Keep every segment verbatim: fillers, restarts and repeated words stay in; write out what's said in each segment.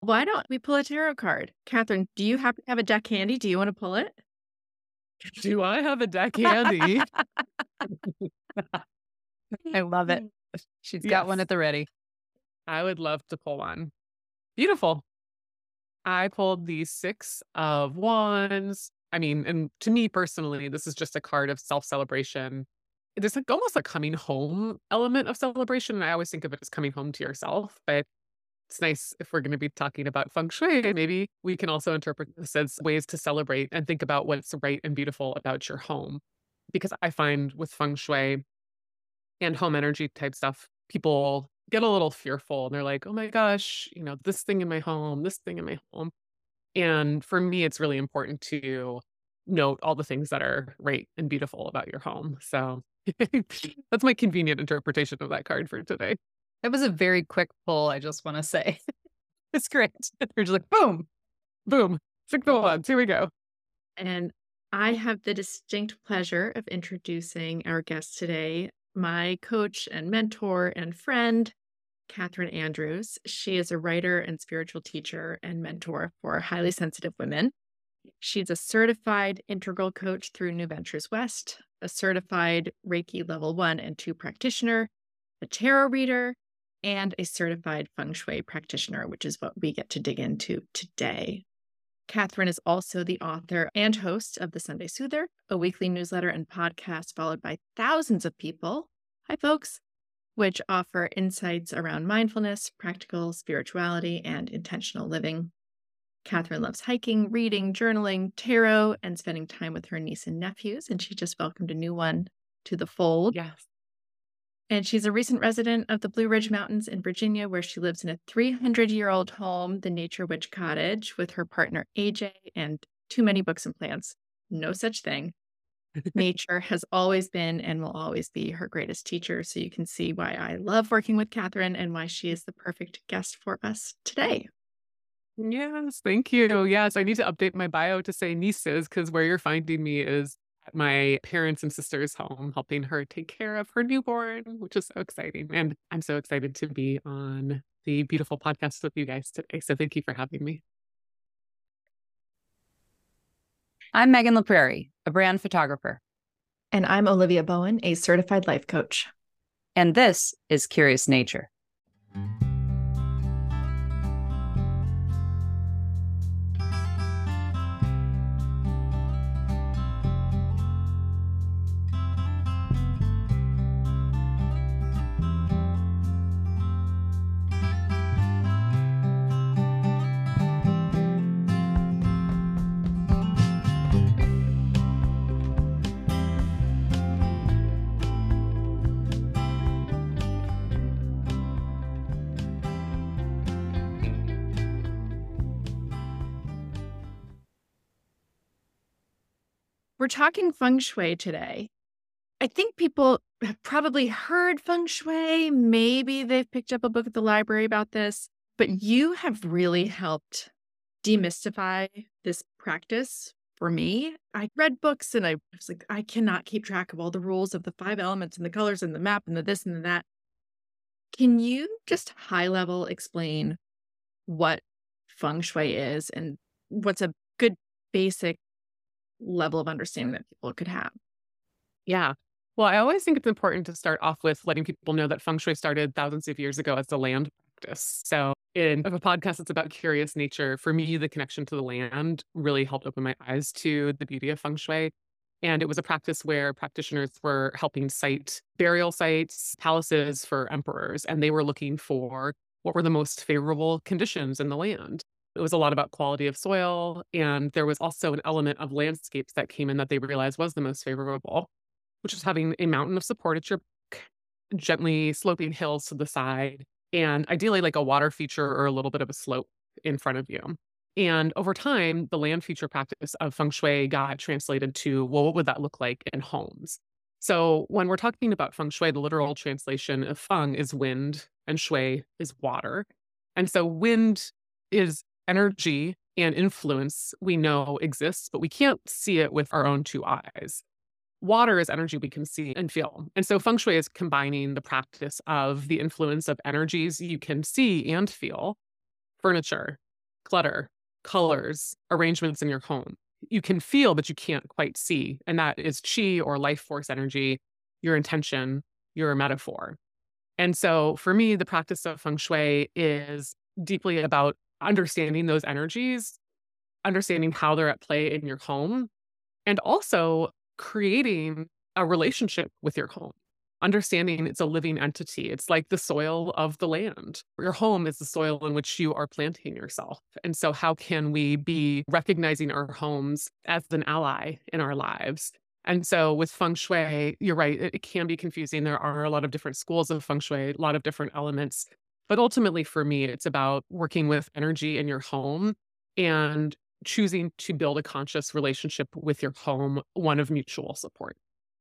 Why don't we pull a tarot card? Catherine, do you happen to have a deck handy? Do you want to pull it? Do I have a deck handy? I love it. She's got one Yes. at the ready. I would love to pull one. Beautiful. I pulled the Six of Wands. I mean, and to me personally, this is just a card of self-celebration. There's like almost a coming home element of celebration. And I always think of it as coming home to yourself, but it's nice if we're going to be talking about feng shui. Maybe we can also interpret this as ways to celebrate and think about what's right and beautiful about your home. Because I find with feng shui and home energy type stuff, people get a little fearful and they're like, oh my gosh, you know, this thing in my home, this thing in my home. And for me, it's really important to note all the things that are right and beautiful about your home. So that's my convenient interpretation of that card for today. It was a very quick pull, I just want to say. It's great. You're just like, boom. Boom. Six of Wands. Here we go. And I have the distinct pleasure of introducing our guest today, my coach and mentor and friend, Catherine Andrews. She is a writer and spiritual teacher and mentor for highly sensitive women. She's a certified integral coach through New Ventures West, a certified Reiki level one and two practitioner, a tarot reader, and a certified feng shui practitioner, which is what we get to dig into today. Catherine is also the author and host of The Sunday Soother, a weekly newsletter and podcast followed by thousands of people. Hi, folks. Which offer insights around mindfulness, practical spirituality, and intentional living. Catherine loves hiking, reading, journaling, tarot, and spending time with her niece and nephews, and she just welcomed a new one to the fold. Yes. And she's a recent resident of the Blue Ridge Mountains in Virginia, where she lives in a three hundred year old home, the Nature Witch Cottage, with her partner A J and too many books and plants. No such thing. Nature has always been and will always be her greatest teacher. So you can see why I love working with Catherine and why she is the perfect guest for us today. Yes, thank you. Yes, I need to update my bio to say nieces because where you're finding me is at my parents' and sister's home, helping her take care of her newborn, which is so exciting. And I'm so excited to be on the beautiful podcast with you guys today. So thank you for having me. I'm Megan LaPrairie, a brand photographer. And I'm Olivia Bowen, a certified life coach. And this is Curious Nature. We're talking feng shui today. I think people have probably heard feng shui. Maybe they've picked up a book at the library about this, but you have really helped demystify this practice for me. I read books and I was like, I cannot keep track of all the rules of the five elements and the colors and the map and the this and the that. Can you just high level explain what feng shui is and what's a good basic level of understanding that people could have? Yeah. Well, I always think it's important to start off with letting people know that feng shui started thousands of years ago as a land practice. So in a podcast that's about curious nature, for me, the connection to the land really helped open my eyes to the beauty of feng shui. And it was a practice where practitioners were helping site burial sites, palaces for emperors, and they were looking for what were the most favorable conditions in the land. It was a lot about quality of soil, and there was also an element of landscapes that came in that they realized was the most favorable, which is having a mountain of support at your back, gently sloping hills to the side, and ideally like a water feature or a little bit of a slope in front of you. And over time, the land feature practice of feng shui got translated to, well, what would that look like in homes? So when we're talking about feng shui, the literal translation of feng is wind and shui is water. And so wind is energy and influence we know exists, but we can't see it with our own two eyes. Water is energy we can see and feel. And so feng shui is combining the practice of the influence of energies you can see and feel, furniture, clutter, colors, arrangements in your home. You can feel, but you can't quite see. And that is chi or life force energy, your intention, your metaphor. And so for me, the practice of feng shui is deeply about understanding those energies, understanding how they're at play in your home, and also creating a relationship with your home. Understanding it's a living entity. It's like the soil of the land. Your home is the soil in which you are planting yourself. And so, how can we be recognizing our homes as an ally in our lives? And so, with feng shui, you're right, it, it can be confusing. There are a lot of different schools of feng shui, a lot of different elements. But ultimately, for me, it's about working with energy in your home and choosing to build a conscious relationship with your home, one of mutual support.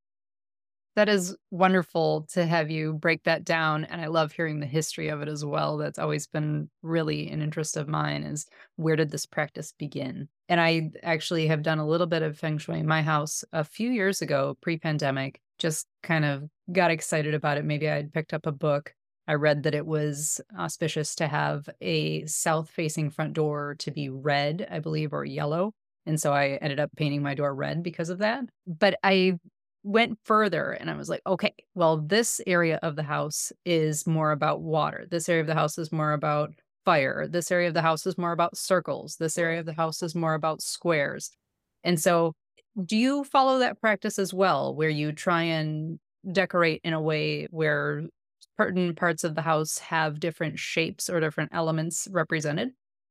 That is wonderful to have you break that down, and I love hearing the history of it as well. That's always been really an interest of mine is where did this practice begin? And I actually have done a little bit of feng shui in my house a few years ago, pre-pandemic, just kind of got excited about it. Maybe I'd picked up a book. I read that it was auspicious to have a south-facing front door to be red, I believe, or yellow. And so I ended up painting my door red because of that. But I went further and I was like, okay, well, this area of the house is more about water. This area of the house is more about fire. This area of the house is more about circles. This area of the house is more about squares. And so, do you follow that practice as well, where you try and decorate in a way where certain parts of the house have different shapes or different elements represented?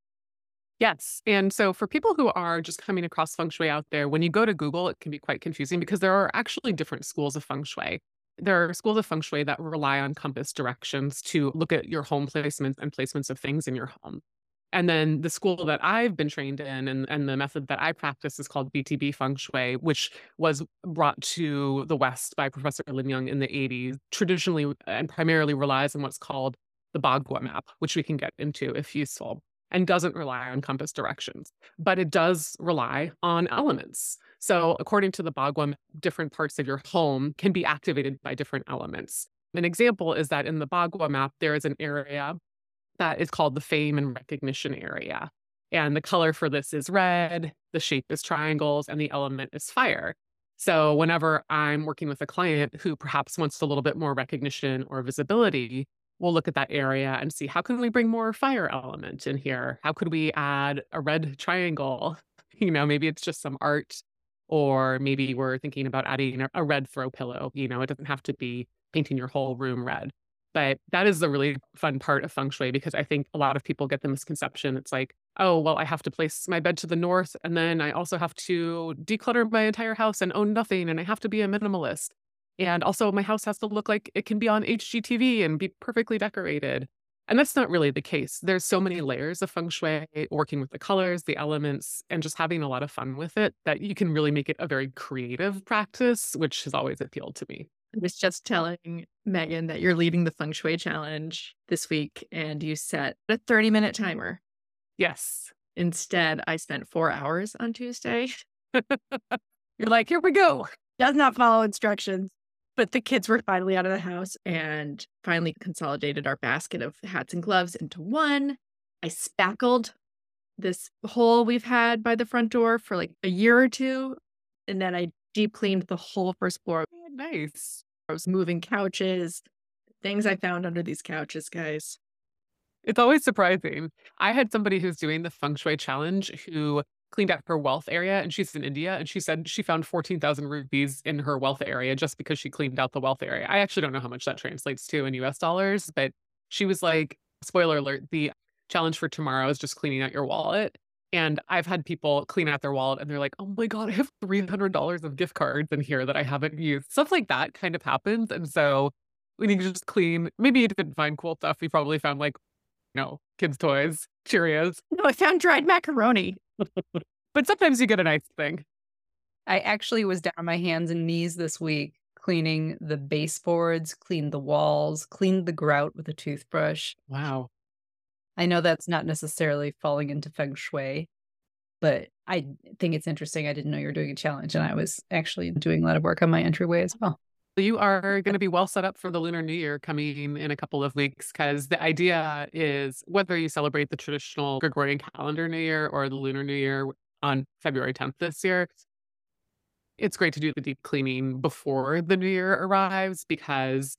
Yes. And so for people who are just coming across feng shui out there, when you go to Google, it can be quite confusing because there are actually different schools of feng shui. There are schools of feng shui that rely on compass directions to look at your home placements and placements of things in your home. And then the school that I've been trained in and, and the method that I practice is called B T B feng shui, which was brought to the West by Professor Lin Young in the eighties, traditionally and primarily relies on what's called the Bagua map, which we can get into if useful, and doesn't rely on compass directions, but it does rely on elements. So according to the Bagua map, different parts of your home can be activated by different elements. An example is that in the Bagua map, there is an area that is called the fame and recognition area. And the color for this is red, the shape is triangles, and the element is fire. So whenever I'm working with a client who perhaps wants a little bit more recognition or visibility, we'll look at that area and see how can we bring more fire element in here? How could we add a red triangle? You know, maybe it's just some art, or maybe we're thinking about adding a, a red throw pillow. You know, it doesn't have to be painting your whole room red. But that is the really fun part of feng shui because I think a lot of people get the misconception. It's like, oh, well, I have to place my bed to the north, and then I also have to declutter my entire house and own nothing, and I have to be a minimalist. And also, my house has to look like it can be on H G T V and be perfectly decorated. And that's not really the case. There's so many layers of feng shui, working with the colors, the elements, and just having a lot of fun with it that you can really make it a very creative practice, which has always appealed to me. I was just telling Megan that you're leading the feng shui challenge this week and you set a thirty minute timer. Yes. Instead, I spent four hours on Tuesday. You're like, here we go. Does not follow instructions. But the kids were finally out of the house and finally consolidated our basket of hats and gloves into one. I spackled this hole we've had by the front door for like a year or two. And then I deep cleaned the whole first floor. Nice. I was moving couches, things I found under these couches, guys. It's always surprising. I had somebody who's doing the feng shui challenge who cleaned out her wealth area, and she's in India, and she said she found fourteen thousand rupees in her wealth area just because she cleaned out the wealth area. I actually don't know how much that translates to in U S dollars, but she was like, spoiler alert, the challenge for tomorrow is just cleaning out your wallet. And I've had people clean out their wallet and they're like, oh my God, I have three hundred dollars of gift cards in here that I haven't used. Stuff like that kind of happens. And so we need to just clean. Maybe you didn't find cool stuff. You probably found like, you know, kids' toys, Cheerios. No, I found dried macaroni. But sometimes you get a nice thing. I actually was down on my hands and knees this week cleaning the baseboards, cleaned the walls, cleaned the grout with a toothbrush. Wow. I know that's not necessarily falling into feng shui, but I think it's interesting. I didn't know you were doing a challenge, and I was actually doing a lot of work on my entryway as well. You are going to be well set up for the Lunar New Year coming in a couple of weeks because the idea is whether you celebrate the traditional Gregorian calendar New Year or the Lunar New Year on February tenth this year, it's great to do the deep cleaning before the New Year arrives because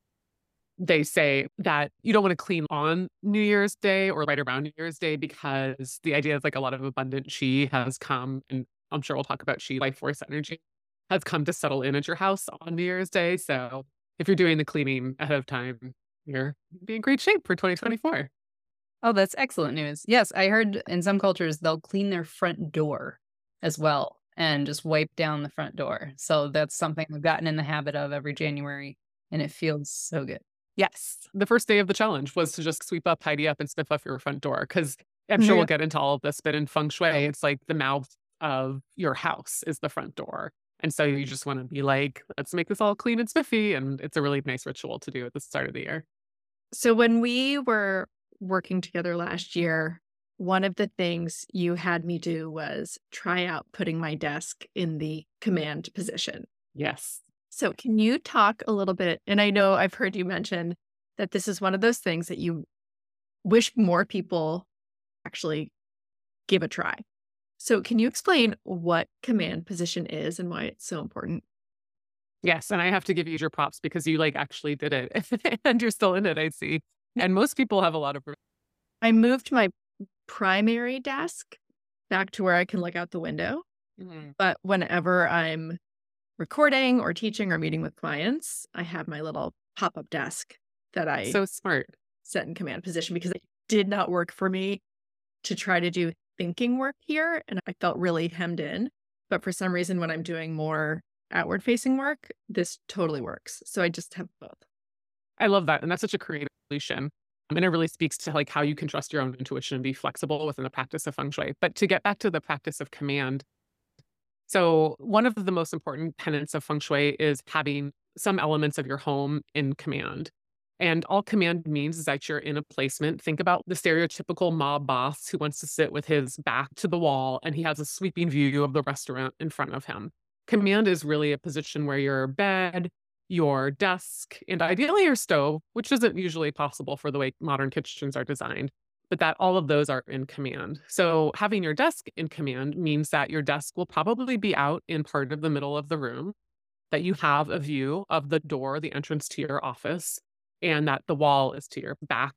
they say that you don't want to clean on New Year's Day or right around New Year's Day because the idea is like a lot of abundant chi has come, and I'm sure we'll talk about chi, life force energy, has come to settle in at your house on New Year's Day. So if you're doing the cleaning ahead of time, you're be in great shape for twenty twenty-four. Oh, that's excellent news. Yes, I heard in some cultures they'll clean their front door as well and just wipe down the front door. So that's something I've gotten in the habit of every January, and it feels so good. Yes. The first day of the challenge was to just sweep up, tidy up, and sniff up your front door. Because I'm sure Yeah. we'll get into all of this, but in feng shui, it's like the mouth of your house is the front door. And so you just want to be like, let's make this all clean and spiffy. And it's a really nice ritual to do at the start of the year. So when we were working together last year, one of the things you had me do was try out putting my desk in the command position. Yes. So can you talk a little bit? And I know I've heard you mention that this is one of those things that you wish more people actually give a try. So can you explain what command position is and why it's so important? Yes. And I have to give you your props because you like actually did it and you're still in it, I see. And most people have a lot of. I moved my primary desk back to where I can look out the window. Mhm. But whenever I'm recording or teaching or meeting with clients, I have my little pop-up desk that I So smart. set in command position because it did not work for me to try to do thinking work here. And I felt really hemmed in. But for some reason, when I'm doing more outward facing work, this totally works. So I just have both. I love that. And that's such a creative solution. I mean, it really speaks to like how you can trust your own intuition and be flexible within the practice of feng shui. But to get back to the practice of command, so one of the most important tenets of feng shui is having some elements of your home in command. And all command means is that you're in a placement. Think about the stereotypical mob boss who wants to sit with his back to the wall and he has a sweeping view of the restaurant in front of him. Command is really a position where your bed, your desk, and ideally your stove, which isn't usually possible for the way modern kitchens are designed, but that all of those are in command. So having your desk in command means that your desk will probably be out in part of the middle of the room, that you have a view of the door, the entrance to your office, and that the wall is to your back.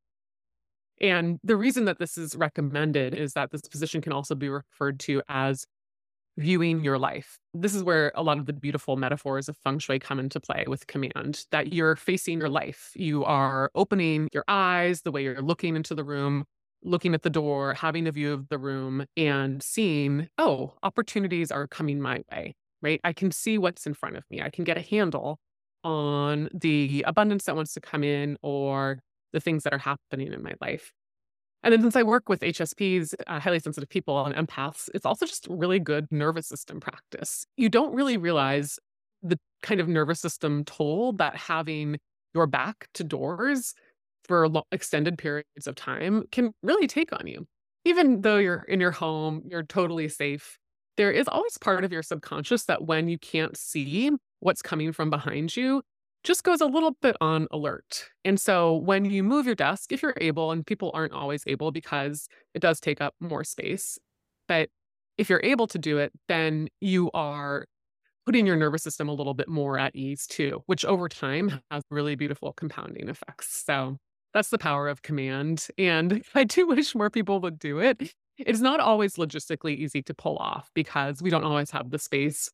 And the reason that this is recommended is that this position can also be referred to as viewing your life. This is where a lot of the beautiful metaphors of feng shui come into play with command, that you're facing your life. You are opening your eyes, the way you're looking into the room, looking at the door, having a view of the room and seeing, oh, opportunities are coming my way, right? I can see what's in front of me. I can get a handle on the abundance that wants to come in or the things that are happening in my life. And then since I work with H S Ps, uh, highly sensitive people and empaths, it's also just really good nervous system practice. You don't really realize the kind of nervous system toll that having your back to doors for lo- extended periods of time can really take on you. Even though you're in your home, you're totally safe, there is always part of your subconscious that when you can't see what's coming from behind you, just goes a little bit on alert. And so when you move your desk, if you're able, and people aren't always able because it does take up more space, but if you're able to do it, then you are putting your nervous system a little bit more at ease too, which over time has really beautiful compounding effects. So that's the power of command. And I do wish more people would do it. It's not always logistically easy to pull off because we don't always have the space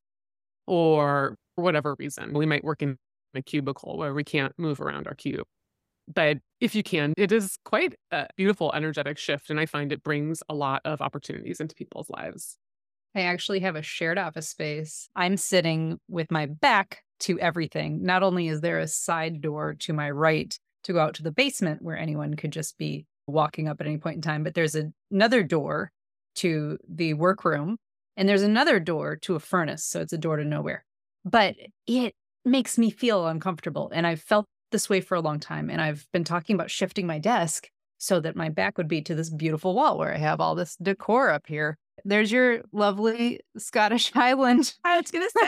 or for whatever reason. We might work in a cubicle where we can't move around our cube. But if you can, it is quite a beautiful energetic shift. And I find it brings a lot of opportunities into people's lives. I actually have a shared office space. I'm sitting with my back to everything. Not only is there a side door to my right to go out to the basement where anyone could just be walking up at any point in time, but there's a, another door to the workroom, and there's another door to a furnace. So it's a door to nowhere. But it makes me feel uncomfortable. And I've felt this way for a long time. And I've been talking about shifting my desk so that my back would be to this beautiful wall where I have all this decor up here. There's your lovely Scottish Highland. I was going to say,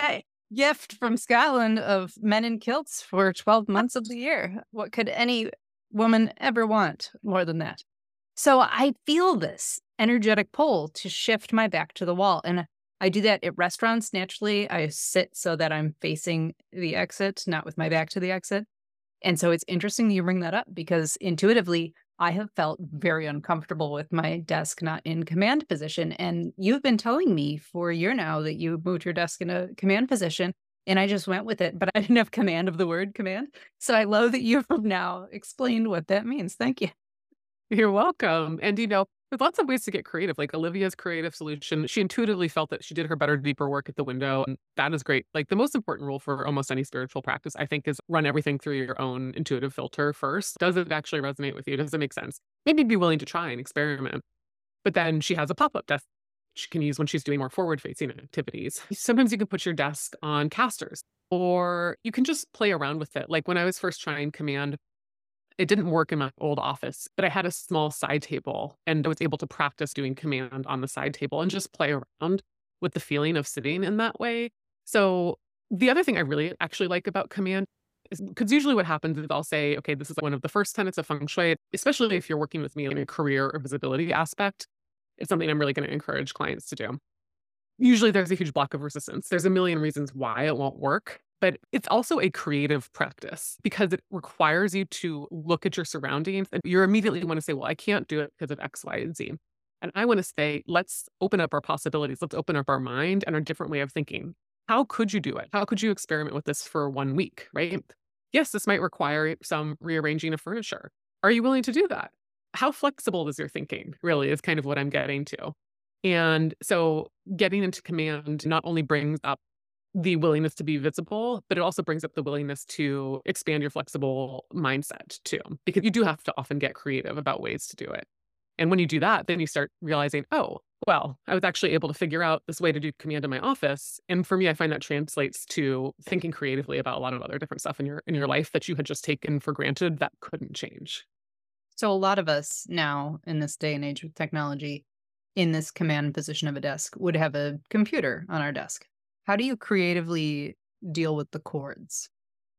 gift from Scotland of men in kilts for twelve months of the year. What could any woman ever want more than that? So I feel this energetic pull to shift my back to the wall. And I do that at restaurants naturally. I sit so that I'm facing the exit, not with my back to the exit. And so it's interesting you bring that up because intuitively, I have felt very uncomfortable with my desk not in command position. And you've been telling me for a year now that you moved your desk in a command position. And I just went with it, but I didn't have command of the word command. So I love that you've now explained what that means. Thank you. You're welcome. And, you know, there's lots of ways to get creative. Like Olivia's creative solution, she intuitively felt that she did her better, deeper work at the window. And that is great. Like the most important rule for almost any spiritual practice, I think, is run everything through your own intuitive filter first. Does it actually resonate with you? Does it make sense? Maybe be willing to try and experiment. But then she has a pop-up desk she can use when she's doing more forward-facing activities. Sometimes you can put your desk on casters, or you can just play around with it. Like when I was first trying Command, it didn't work in my old office, but I had a small side table and I was able to practice doing Command on the side table and just play around with the feeling of sitting in that way. So the other thing I really actually like about Command is because usually what happens is I'll say, okay, this is one of the first tenets of feng shui, especially if you're working with me in a career or visibility aspect. It's something I'm really going to encourage clients to do. Usually there's a huge block of resistance. There's a million reasons why it won't work, but it's also a creative practice because it requires you to look at your surroundings and you immediately want to say, well, I can't do it because of X, Y, and Z. And I want to say, let's open up our possibilities. Let's open up our mind and our different way of thinking. How could you do it? How could you experiment with this for one week, right? Yes, this might require some rearranging of furniture. Are you willing to do that? How flexible is your thinking, really, is kind of what I'm getting to. And so getting into Command not only brings up the willingness to be visible, but it also brings up the willingness to expand your flexible mindset too, because you do have to often get creative about ways to do it. And when you do that, then you start realizing, oh, well, I was actually able to figure out this way to do Command in my office. And for me, I find that translates to thinking creatively about a lot of other different stuff in your in your life that you had just taken for granted that couldn't change. So a lot of us now in this day and age with technology in this command position of a desk would have a computer on our desk. How do you creatively deal with the cords?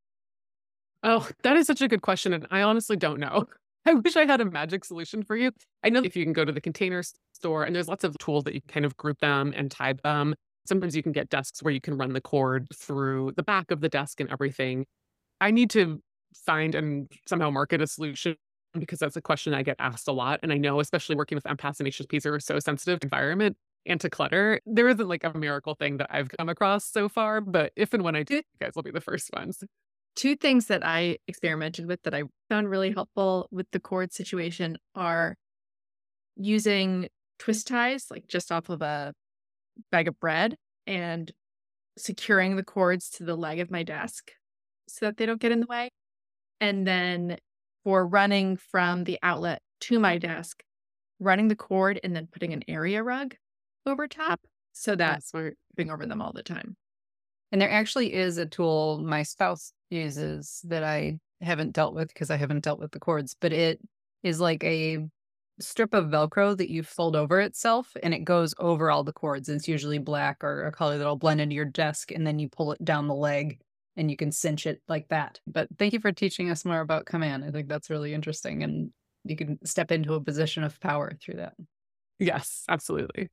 Oh, that is such a good question. And I honestly don't know. I wish I had a magic solution for you. I know if you can go to the Container Store and there's lots of tools that you kind of group them and tie them. Sometimes you can get desks where you can run the cord through the back of the desk and everything. I need to find and somehow market a solution because that's a question I get asked a lot. And I know, especially working with empaths and H S Ps who are so sensitive to environment and to clutter, there isn't like a miracle thing that I've come across so far. But if and when I do, you guys will be the first ones. Two things that I experimented with that I found really helpful with the cord situation are using twist ties, like just off of a bag of bread, and securing the cords to the leg of my desk so that they don't get in the way. And then for running from the outlet to my desk, running the cord and then putting an area rug over top so that That's smart. I'm over them all the time. And there actually is a tool my spouse uses that I haven't dealt with because I haven't dealt with the cords, but it is like a strip of Velcro that you fold over itself and it goes over all the cords. And it's usually black or a color that'll blend into your desk. And then you pull it down the leg and you can cinch it like that. But thank you for teaching us more about Command. I think that's really interesting. And you can step into a position of power through that. Yes, absolutely.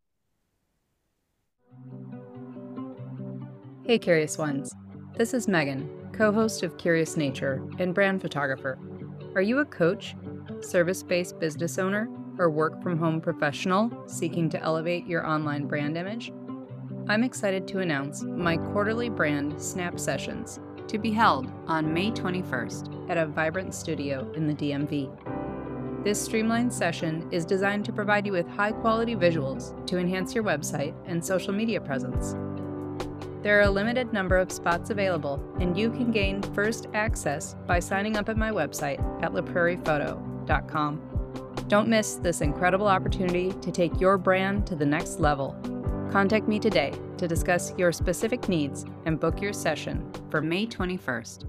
Hey, Curious Ones. This is Megan, co-host of Curious Nature and brand photographer. Are you a coach, service-based business owner, or work-from-home professional seeking to elevate your online brand image? I'm excited to announce my quarterly brand Snap Sessions to be held on May twenty-first at a vibrant studio in the D M V. This streamlined session is designed to provide you with high-quality visuals to enhance your website and social media presence. There are a limited number of spots available, and you can gain first access by signing up at my website at la prairie photo dot com. Don't miss this incredible opportunity to take your brand to the next level. Contact me today to discuss your specific needs and book your session for May twenty-first.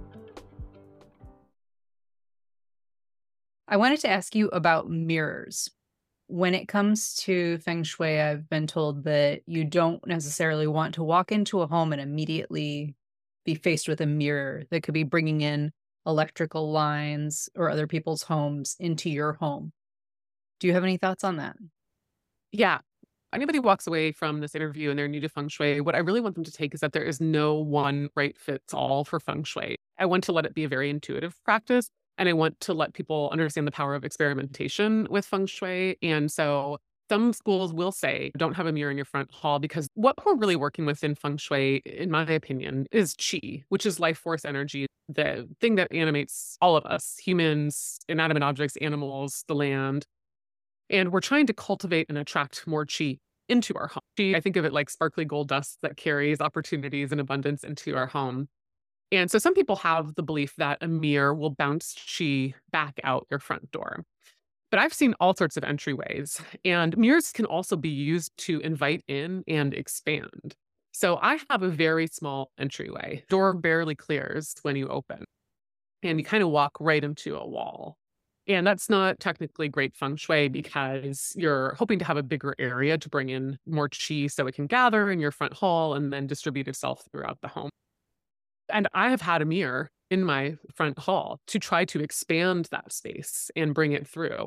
I wanted to ask you about mirrors. When it comes to Feng Shui, I've been told that you don't necessarily want to walk into a home and immediately be faced with a mirror that could be bringing in electrical lines or other people's homes into your home. Do you have any thoughts on that? Yeah. Anybody walks away from this interview and they're new to feng shui, what I really want them to take is that there is no one right fits all for feng shui. I want to let it be a very intuitive practice, and I want to let people understand the power of experimentation with feng shui. And so some schools will say, don't have a mirror in your front hall, because what we're really working with in feng shui, in my opinion, is qi, which is life force energy, the thing that animates all of us, humans, inanimate objects, animals, the land. And we're trying to cultivate and attract more qi into our home. Qi, I think of it like sparkly gold dust that carries opportunities and abundance into our home. And so some people have the belief that a mirror will bounce qi back out your front door. But I've seen all sorts of entryways, and mirrors can also be used to invite in and expand. So I have a very small entryway. Door barely clears when you open, and you kind of walk right into a wall. And that's not technically great feng shui, because you're hoping to have a bigger area to bring in more qi so it can gather in your front hall and then distribute itself throughout the home. And I have had a mirror in my front hall to try to expand that space and bring it through.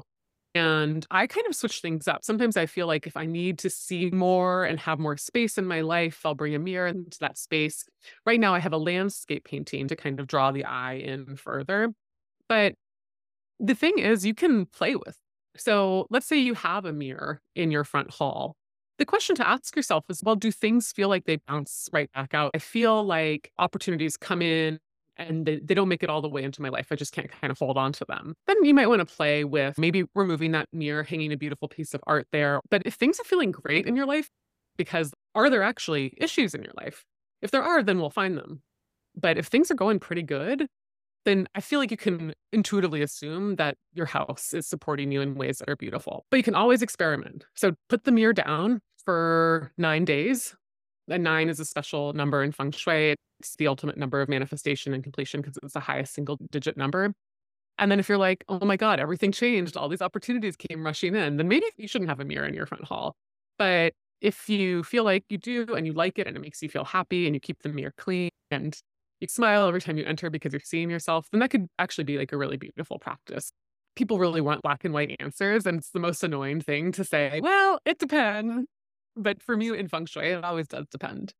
And I kind of switch things up. Sometimes I feel like if I need to see more and have more space in my life, I'll bring a mirror into that space. Right now, I have a landscape painting to kind of draw the eye in further. But the thing is, you can play with. So let's say you have a mirror in your front hall. The question to ask yourself is, well, do things feel like they bounce right back out? I feel like opportunities come in and they, they don't make it all the way into my life. I just can't kind of hold on to them. Then you might want to play with maybe removing that mirror, hanging a beautiful piece of art there. But if things are feeling great in your life, because are there actually issues in your life? If there are, then we'll find them. But if things are going pretty good, then I feel like you can intuitively assume that your house is supporting you in ways that are beautiful. But you can always experiment. So put the mirror down for nine days. And nine is a special number in feng shui. It's the ultimate number of manifestation and completion because it's the highest single digit number. And then if you're like, oh my God, everything changed, all these opportunities came rushing in, then maybe you shouldn't have a mirror in your front hall. But if you feel like you do and you like it and it makes you feel happy and you keep the mirror clean and you smile every time you enter because you're seeing yourself, then that could actually be like a really beautiful practice. People really want black and white answers, and it's the most annoying thing to say, well, it depends. But for me in feng shui, it always does depend.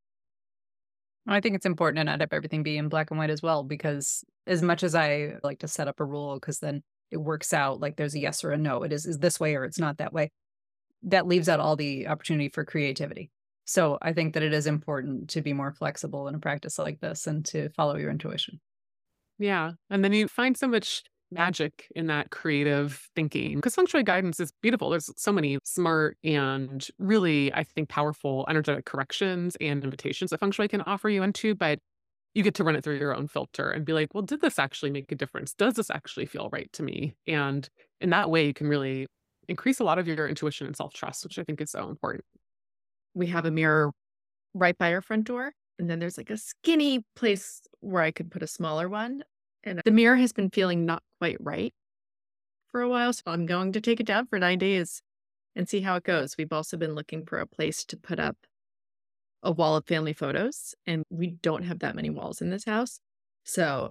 I think it's important to not have everything be in black and white as well, because as much as I like to set up a rule, because then it works out like there's a yes or a no, it is, is this way or it's not that way, that leaves out all the opportunity for creativity. So I think that it is important to be more flexible in a practice like this and to follow your intuition. Yeah. And then you find so much magic in that creative thinking, because feng shui guidance is beautiful. There's so many smart and really, I think, powerful energetic corrections and invitations that feng shui can offer you into, but you get to run it through your own filter and be like, well, did this actually make a difference? Does this actually feel right to me? And in that way, you can really increase a lot of your intuition and self-trust, which I think is so important. We have a mirror right by our front door, and then there's like a skinny place where I could put a smaller one. And the mirror has been feeling not quite right for a while, so I'm going to take it down for nine days and see how it goes. We've also been looking for a place to put up a wall of family photos, and we don't have that many walls in this house. So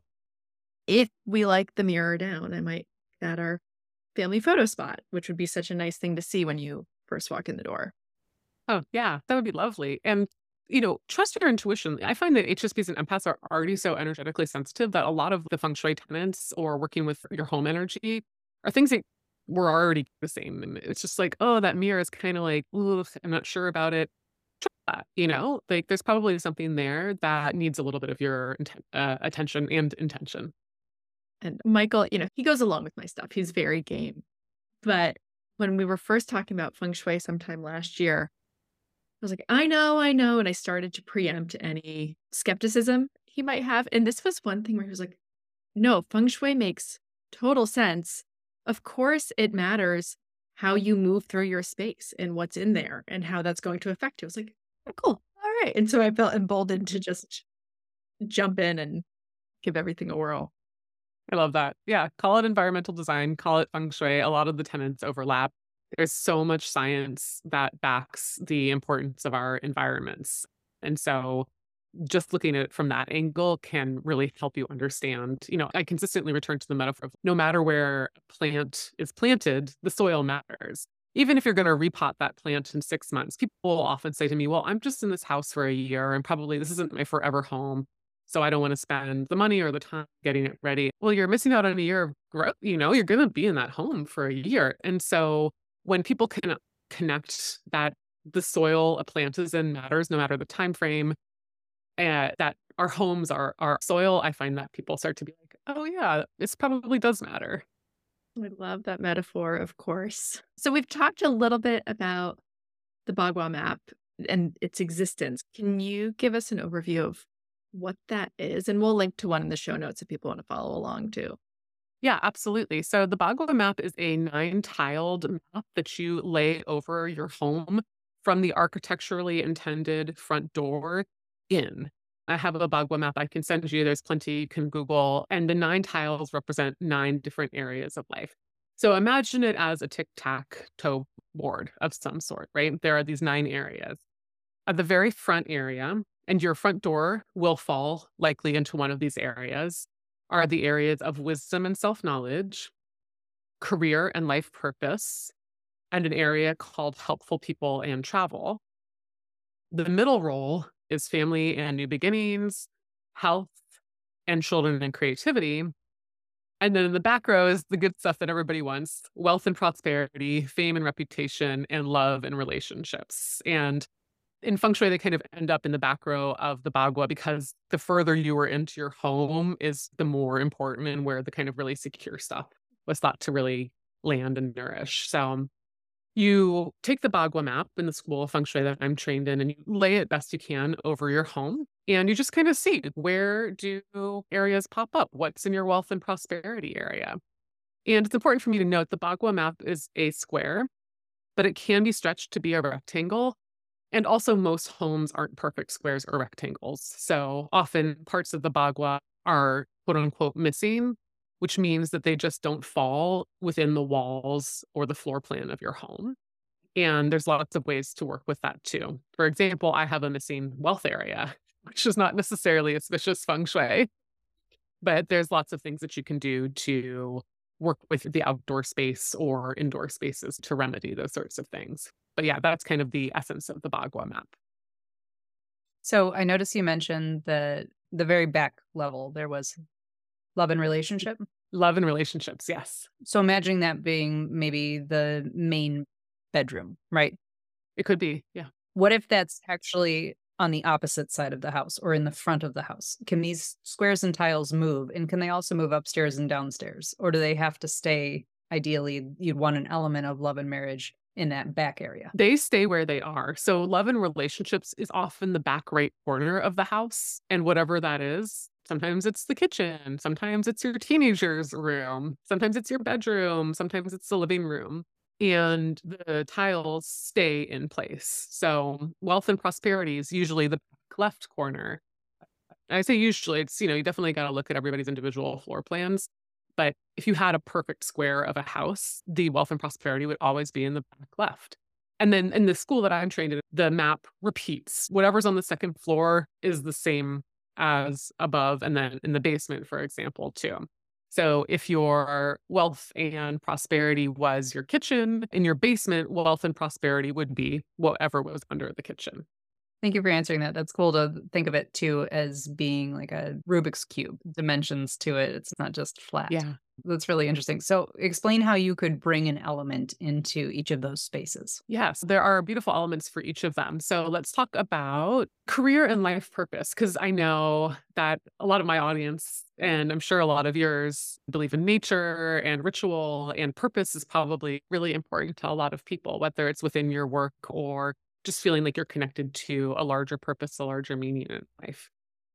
if we like the mirror down, I might add our family photo spot, which would be such a nice thing to see when you first walk in the door. Oh, yeah, that would be lovely. And, you know, trust your intuition. I find that H S Ps and empaths are already so energetically sensitive that a lot of the feng shui tenets or working with your home energy are things that we're already the same. And it's just like, oh, that mirror is kind of like, ooh, I'm not sure about it. Try that, you know, like there's probably something there that needs a little bit of your inten- uh, attention and intention. And Michael, you know, he goes along with my stuff. He's very game. But when we were first talking about feng shui sometime last year, I was like, I know, I know. And I started to preempt any skepticism he might have. And this was one thing where he was like, no, feng shui makes total sense. Of course, it matters how you move through your space and what's in there and how that's going to affect you. I was like, oh, cool. All right. And so I felt emboldened to just jump in and give everything a whirl. I love that. Yeah. Call it environmental design, call it feng shui. A lot of the tenets overlap. There's so much science that backs the importance of our environments. And so just looking at it from that angle can really help you understand. You know, I consistently return to the metaphor of no matter where a plant is planted, the soil matters. Even if you're going to repot that plant in six months, people will often say to me, well, I'm just in this house for a year and probably this isn't my forever home. So I don't want to spend the money or the time getting it ready. Well, you're missing out on a year of growth. You know, you're going to be in that home for a year. And so when people can connect that the soil a plant is in matters, no matter the time frame, uh, that our homes are our soil, I find that people start to be like, oh yeah, this probably does matter. I love that metaphor, of course. So we've talked a little bit about the Bagua map and its existence. Can you give us an overview of what that is? And we'll link to one in the show notes if people want to follow along too. Yeah, absolutely. So the Bagua map is a nine-tiled map that you lay over your home from the architecturally intended front door in. I have a Bagua map I can send you. There's plenty you can Google. And the nine tiles represent nine different areas of life. So imagine it as a tic-tac-toe board of some sort, right? There are these nine areas. At the very front area, and your front door will fall likely into one of these areas, are the areas of wisdom and self-knowledge, career and life purpose, and an area called helpful people and travel. The middle row is family and new beginnings, health, and children and creativity. And then in the back row is the good stuff that everybody wants: wealth and prosperity, fame and reputation, and love and relationships. And in feng shui, they kind of end up in the back row of the Bagua because the further you are into your home is the more important and where the kind of really secure stuff was thought to really land and nourish. So you take the Bagua map in the school of feng shui that I'm trained in, and you lay it best you can over your home. And you just kind of see, where do areas pop up? What's in your wealth and prosperity area? And it's important for me to note the Bagua map is a square, but it can be stretched to be a rectangle. And also, most homes aren't perfect squares or rectangles. So often parts of the Bagua are quote unquote missing, which means that they just don't fall within the walls or the floor plan of your home. And there's lots of ways to work with that too. For example, I have a missing wealth area, which is not necessarily auspicious feng shui, but there's lots of things that you can do to work with the outdoor space or indoor spaces to remedy those sorts of things. But yeah, that's kind of the essence of the Bagua map. So I noticed you mentioned that the very back level, there was love and relationship. Love and relationships, yes. So imagining that being maybe the main bedroom, right? It could be, yeah. What if that's actually on the opposite side of the house or in the front of the house? Can these squares and tiles move? And can they also move upstairs and downstairs? Or do they have to stay, ideally, you'd want an element of love and marriage in that back area? They stay where they are. So love and relationships is often the back right corner of the house. And whatever that is, sometimes it's the kitchen, sometimes it's your teenager's room, sometimes it's your bedroom, sometimes it's the living room. And the tiles stay in place. So wealth and prosperity is usually the back left corner. I say usually, it's, you know, you definitely got to look at everybody's individual floor plans. But if you had a perfect square of a house, the wealth and prosperity would always be in the back left. And then in the school that I'm trained in, the map repeats. Whatever's on the second floor is the same as above, and then in the basement, for example, too. So if your wealth and prosperity was your kitchen, in your basement, wealth and prosperity would be whatever was under the kitchen. Thank you for answering that. That's cool to think of it too as being like a Rubik's Cube, dimensions to it. It's not just flat. Yeah. That's really interesting. So explain how you could bring an element into each of those spaces. Yes, there are beautiful elements for each of them. So let's talk about career and life purpose, because I know that a lot of my audience, and I'm sure a lot of yours, believe in nature and ritual, and purpose is probably really important to a lot of people, whether it's within your work or just feeling like you're connected to a larger purpose, a larger meaning in life.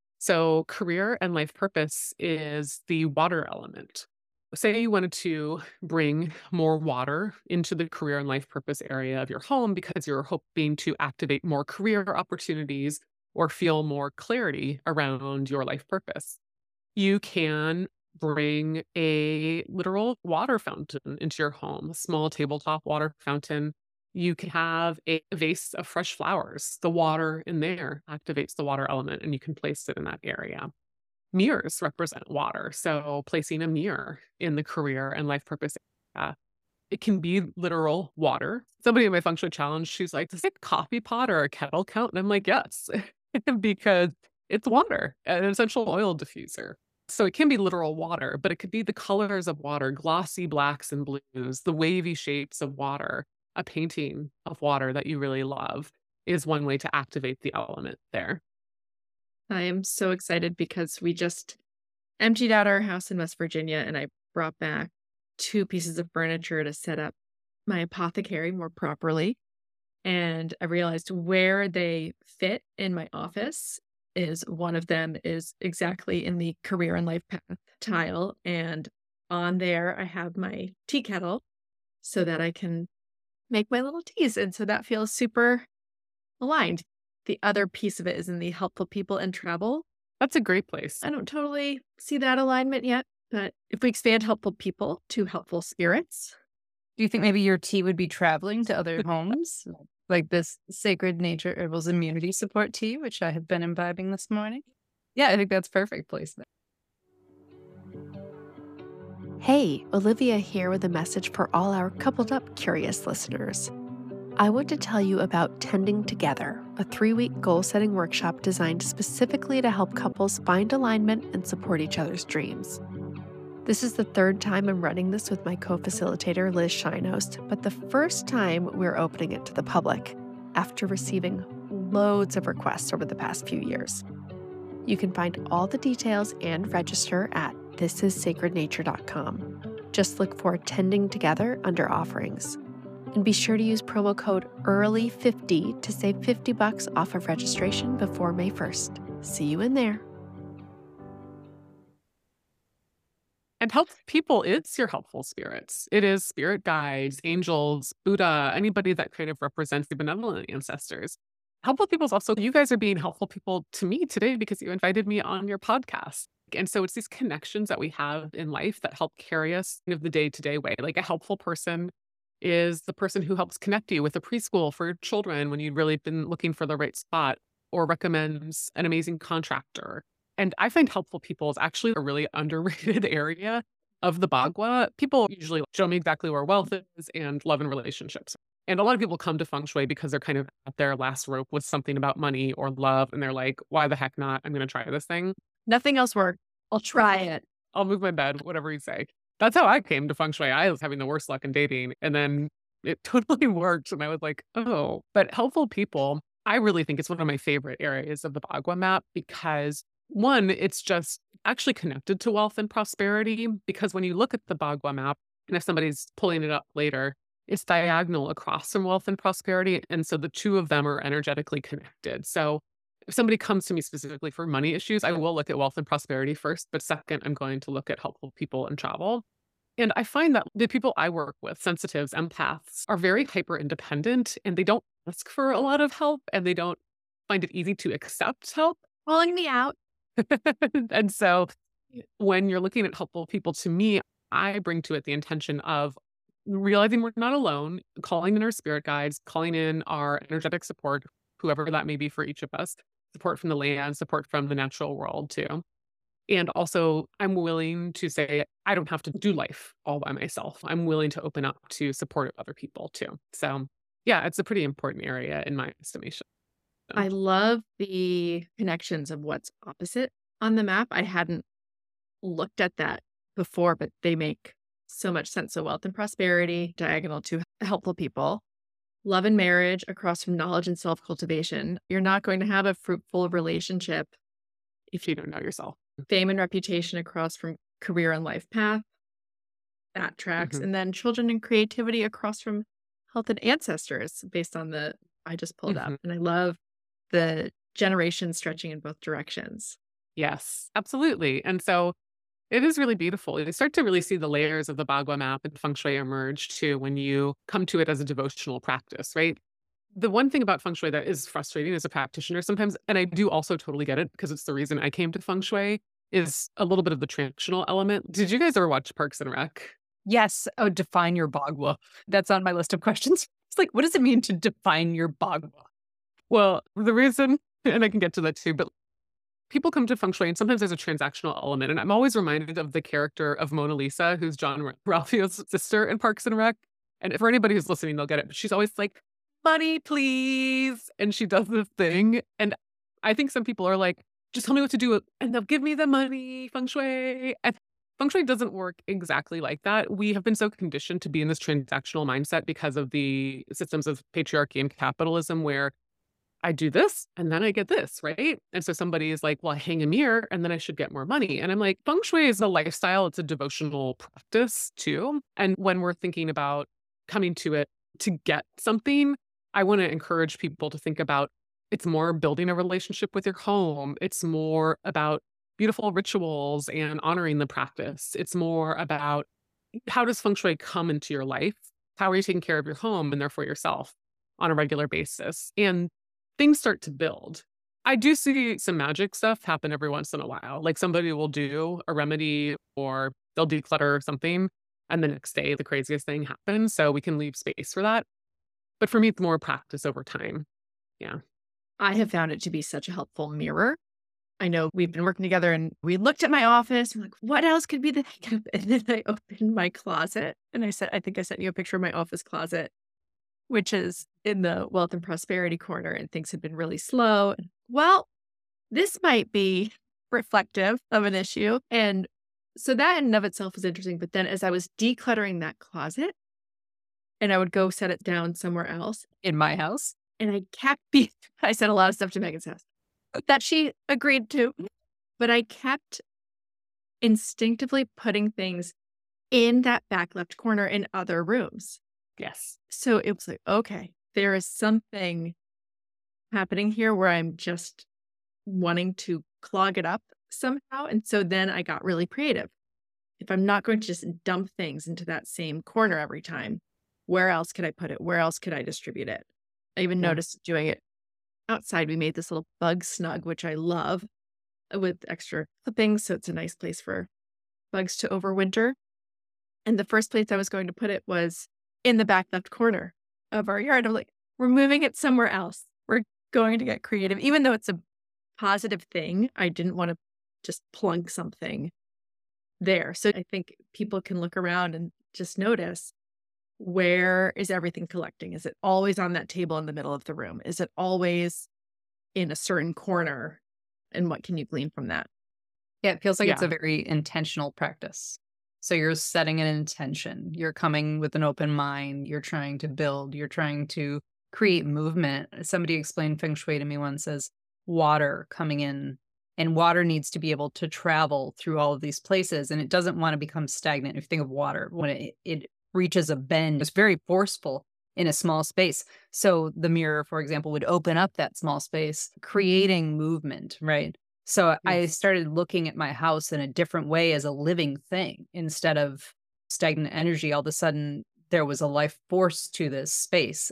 So career and life purpose is the water element. Say you wanted to bring more water into the career and life purpose area of your home because you're hoping to activate more career opportunities or feel more clarity around your life purpose. You can bring a literal water fountain into your home, a small tabletop water fountain. You can have a vase of fresh flowers. The water in there activates the water element, and you can place it in that area. Mirrors represent water. So placing a mirror in the career and life purpose area. It can be literal water. Somebody in my feng shui challenge, she's like, does a coffee pot or a kettle count? And I'm like, yes, because it's water, an essential oil diffuser. So it can be literal water, but it could be the colors of water, glossy blacks and blues, the wavy shapes of water. A painting of water that you really love is one way to activate the element there. I am so excited because we just emptied out our house in West Virginia, and I brought back two pieces of furniture to set up my apothecary more properly. And I realized where they fit in my office is one of them is exactly in the career and life path tile. And on there, I have my tea kettle so that I can make my little teas. And so that feels super aligned. The other piece of it is in the helpful people and travel. That's a great place. I don't totally see that alignment yet, but if we expand helpful people to helpful spirits. Do you think maybe your tea would be traveling to other homes? Like this Sacred Nature Herbals Immunity Support tea, which I have been imbibing this morning? Yeah, I think that's perfect placement. Hey, Olivia here with a message for all our coupled up curious listeners. I want to tell you about Tending Together, a three-week goal-setting workshop designed specifically to help couples find alignment and support each other's dreams. This is the third time I'm running this with my co-facilitator, Liz Shinost, but the first time we're opening it to the public after receiving loads of requests over the past few years. You can find all the details and register at this is sacred nature dot com. Just look for Tending Together under offerings. And be sure to use promo code E A R L Y fifty to save fifty bucks off of registration before May first. See you in there. And helpful people is your helpful spirits. It is spirit guides, angels, Buddha, anybody that kind of represents the benevolent ancestors. Helpful people is also, you guys are being helpful people to me today because you invited me on your podcast. And so it's these connections that we have in life that help carry us in the day-to-day way. Like a helpful person is the person who helps connect you with a preschool for children when you've really been looking for the right spot, or recommends an amazing contractor. And I find helpful people is actually a really underrated area of the Bagua. People usually show me exactly where wealth is and love and relationships. And a lot of people come to feng shui because they're kind of at their last rope with something about money or love. And they're like, why the heck not? I'm going to try this thing. Nothing else worked. I'll try it. I'll move my bed, whatever you say. That's how I came to feng shui. I was having the worst luck in dating, and then it totally worked. And I was like, oh, but helpful people, I really think it's one of my favorite areas of the Bagua map because one, it's just actually connected to wealth and prosperity, because when you look at the Bagua map, and if somebody's pulling it up later, it's diagonal across from wealth and prosperity. And so the two of them are energetically connected. So if somebody comes to me specifically for money issues, I will look at wealth and prosperity first. But second, I'm going to look at helpful people and travel. And I find that the people I work with, sensitives, empaths, are very hyper independent, and they don't ask for a lot of help, and they don't find it easy to accept help. Calling me out. And so when you're looking at helpful people, to me, I bring to it the intention of realizing we're not alone, calling in our spirit guides, calling in our energetic support, whoever that may be for each of us, support from the land, support from the natural world too. And also, I'm willing to say, I don't have to do life all by myself. I'm willing to open up to support of other people too. So yeah, it's a pretty important area in my estimation. I love the connections of what's opposite on the map. I hadn't looked at that before, but they make so much sense. So wealth and prosperity, diagonal to helpful people, love and marriage across from knowledge and self-cultivation. You're not going to have a fruitful relationship if you don't know yourself. Fame and reputation across from career and life path. That tracks. Mm-hmm. And then children and creativity across from health and ancestors based on the I just pulled Mm-hmm. up. And I love the generation stretching in both directions. Yes, absolutely. And so it is really beautiful. You start to really see the layers of the Bagua map and feng shui emerge too when you come to it as a devotional practice, right? The one thing about feng shui that is frustrating as a practitioner sometimes, and I do also totally get it because it's the reason I came to feng shui, is a little bit of the transactional element. Did you guys ever watch Parks and Rec? Yes. Oh, define your Bagua. That's on my list of questions. It's like, what does it mean to define your Bagua? Well, the reason, and I can get to that too, but people come to feng shui and sometimes there's a transactional element. And I'm always reminded of the character of Mona Lisa, who's John Ralphio's sister in Parks and Rec. And for anybody who's listening, they'll get it. But she's always like, money, please. And she does this thing. And I think some people are like, just tell me what to do and they'll give me the money, feng shui. And feng shui doesn't work exactly like that. We have been so conditioned to be in this transactional mindset because of the systems of patriarchy and capitalism where I do this and then I get this, right? And so somebody is like, well, I hang a mirror and then I should get more money. And I'm like, feng shui is a lifestyle. It's a devotional practice too. And when we're thinking about coming to it to get something, I want to encourage people to think about it's more building a relationship with your home. It's more about beautiful rituals and honoring the practice. It's more about how does feng shui come into your life? How are you taking care of your home and therefore yourself on a regular basis? And things start to build. I do see some magic stuff happen every once in a while. Like somebody will do a remedy or they'll declutter something and the next day the craziest thing happens. So we can leave space for that. But for me, it's more practice over time. Yeah. I have found it to be such a helpful mirror. I know we've been working together and we looked at my office. I'm like, what else could be the thing? And then I opened my closet and I said, I think I sent you a picture of my office closet, which is in the wealth and prosperity corner, and things had been really slow. Well, this might be reflective of an issue. And so that in and of itself was interesting. But then as I was decluttering that closet and I would go set it down somewhere else In my house. and I kept, be- I said a lot of stuff to Megan's house that she agreed to, but I kept instinctively putting things in that back left corner in other rooms. Yes. So it was like, okay, there is something happening here where I'm just wanting to clog it up somehow. And so then I got really creative. If I'm not going to just dump things into that same corner every time, where else could I put it? Where else could I distribute it? I even Yeah. noticed doing it outside. We made this little bug snug, which I love, with extra clippings. So it's a nice place for bugs to overwinter. And the first place I was going to put it was in the back left corner of our yard. I'm like, we're moving it somewhere else. We're going to get creative. Even though it's a positive thing, I didn't want to just plunk something there. So I think people can look around and just notice, where is everything collecting? Is it always on that table in the middle of the room? Is it always in a certain corner? And what can you glean from that? Yeah, it feels like it's Yeah. a very intentional practice. So you're setting an intention. You're coming with an open mind. You're trying to build. You're trying to create movement. Somebody explained feng shui to me once as water coming in, and water needs to be able to travel through all of these places, and it doesn't want to become stagnant. If you think of water, when it, it reaches a bend, it's very forceful in a small space. So the mirror, for example, would open up that small space, creating movement, right? So I Yes. started looking at my house in a different way as a living thing instead of stagnant energy. All of a sudden, there was a life force to this space.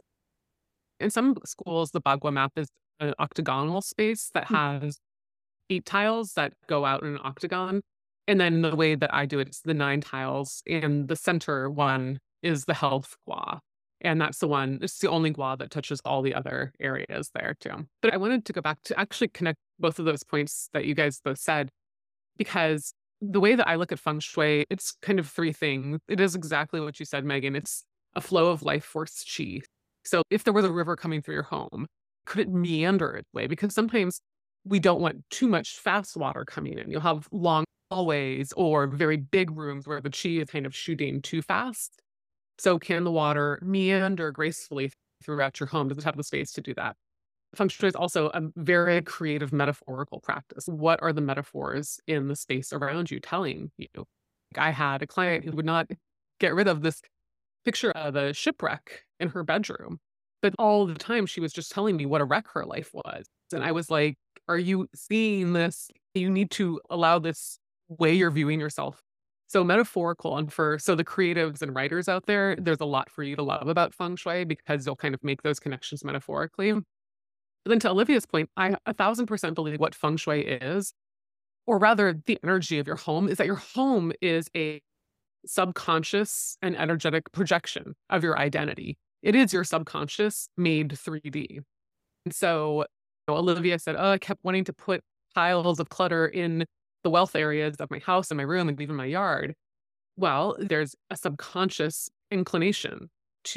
In some schools, the Bagua map is an octagonal space that has eight tiles that go out in an octagon. And then the way that I do it is the nine tiles, and the center one is the health gua. And that's the one, it's the only gua that touches all the other areas there too. But I wanted to go back to actually connect both of those points that you guys both said, because the way that I look at feng shui, it's kind of three things. It is exactly what you said, Megan. It's a flow of life force chi. So if there was a river coming through your home, could it meander its way? Because sometimes we don't want too much fast water coming in. You'll have long hallways or very big rooms where the chi is kind of shooting too fast. So can the water meander gracefully throughout your home? Does it have the space to do that? Feng shui is also a very creative metaphorical practice. What are the metaphors in the space around you telling you? I had a client who would not get rid of this picture of a shipwreck in her bedroom, but all the time she was just telling me what a wreck her life was. And I was like, are you seeing this? You need to allow this way you're viewing yourself. So metaphorical, and for so the creatives and writers out there, there's a lot for you to love about feng shui because you'll kind of make those connections metaphorically. But then to Olivia's point, I a thousand percent believe what feng shui is, or rather the energy of your home, is that your home is a subconscious and energetic projection of your identity. It is your subconscious made three D. And so you know, Olivia said, oh, I kept wanting to put piles of clutter in the wealth areas of my house and my room and even my yard. Well, there's a subconscious inclination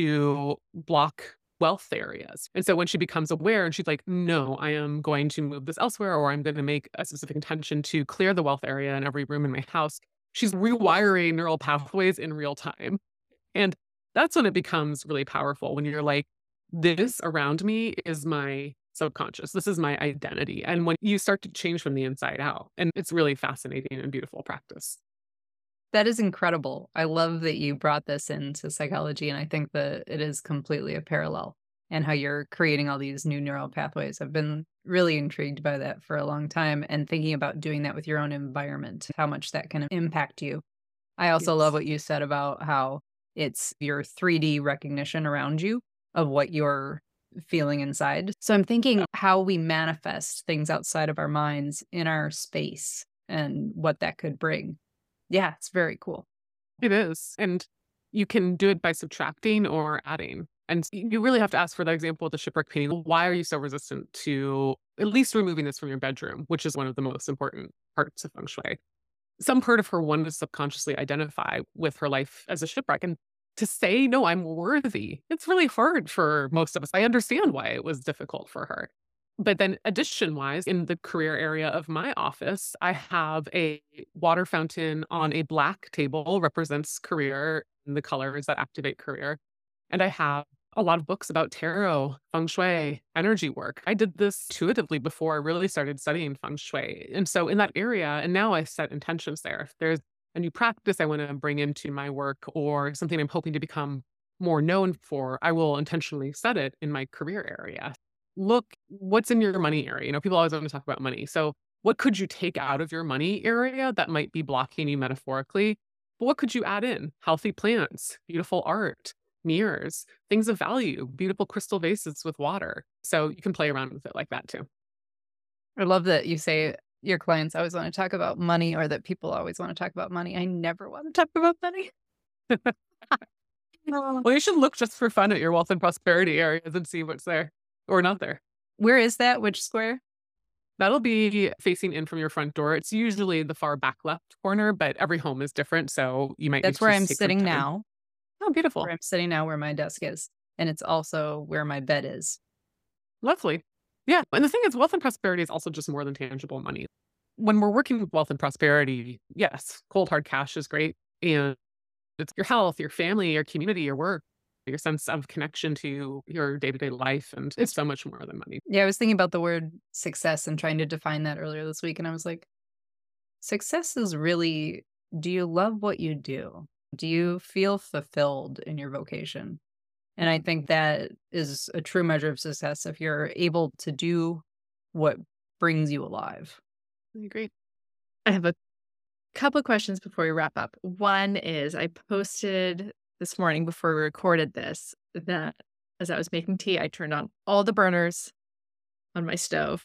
to block wealth areas. And so when she becomes aware and she's like, no, I am going to move this elsewhere, or I'm going to make a specific intention to clear the wealth area in every room in my house, she's rewiring neural pathways in real time. And that's when it becomes really powerful, when you're like, this around me is my subconscious. This is my identity. And when you start to change from the inside out, and it's really fascinating and beautiful practice. That is incredible. I love that you brought this into psychology, and I think that it is completely a parallel and how you're creating all these new neural pathways. I've been really intrigued by that for a long time and thinking about doing that with your own environment, how much that can impact you. I also Yes. love what you said about how it's your three D recognition around you of what you're feeling inside. So I'm thinking how we manifest things outside of our minds in our space and what that could bring. Yeah, it's very cool. It is. And you can do it by subtracting or adding. And you really have to ask, for that example with the shipwreck painting, why are you so resistant to at least removing this from your bedroom, which is one of the most important parts of feng shui? Some part of her wanted to subconsciously identify with her life as a shipwreck and to say, no, I'm worthy. It's really hard for most of us. I understand why it was difficult for her. But then addition wise, in the career area of my office, I have a water fountain on a black table, represents career and the colors that activate career. And I have a lot of books about tarot, feng shui, energy work. I did this intuitively before I really started studying feng shui. And so in that area, and now I set intentions there. If there's a new practice I want to bring into my work or something I'm hoping to become more known for, I will intentionally set it in my career area. Look, what's in your money area? You know, people always want to talk about money. So what could you take out of your money area that might be blocking you metaphorically? But what could you add in? Healthy plants, beautiful art, mirrors, things of value, beautiful crystal vases with water. So you can play around with it like that too. I love that you say your clients always want to talk about money, or that people always want to talk about money. I never want to talk about money. Well, you should look just for fun at your wealth and prosperity areas and see what's there or not there. Where is that? Which square? That'll be facing in from your front door. It's usually the far back left corner, but every home is different. So you might need That's to where just I'm take some sitting time. now. Oh, beautiful. Where I'm sitting now, where my desk is. And it's also where my bed is. Lovely. Yeah. And the thing is, wealth and prosperity is also just more than tangible money. When we're working with wealth and prosperity, yes, cold hard cash is great. And it's your health, your family, your community, your work, your sense of connection to your day-to-day life. And it's so much more than money. Yeah, I was thinking about the word success and trying to define that earlier this week. And I was like, success is really, do you love what you do? Do you feel fulfilled in your vocation? And I think that is a true measure of success if you're able to do what brings you alive. I agree. I have a couple of questions before we wrap up. One is I posted this morning before we recorded this that as I was making tea, I turned on all the burners on my stove.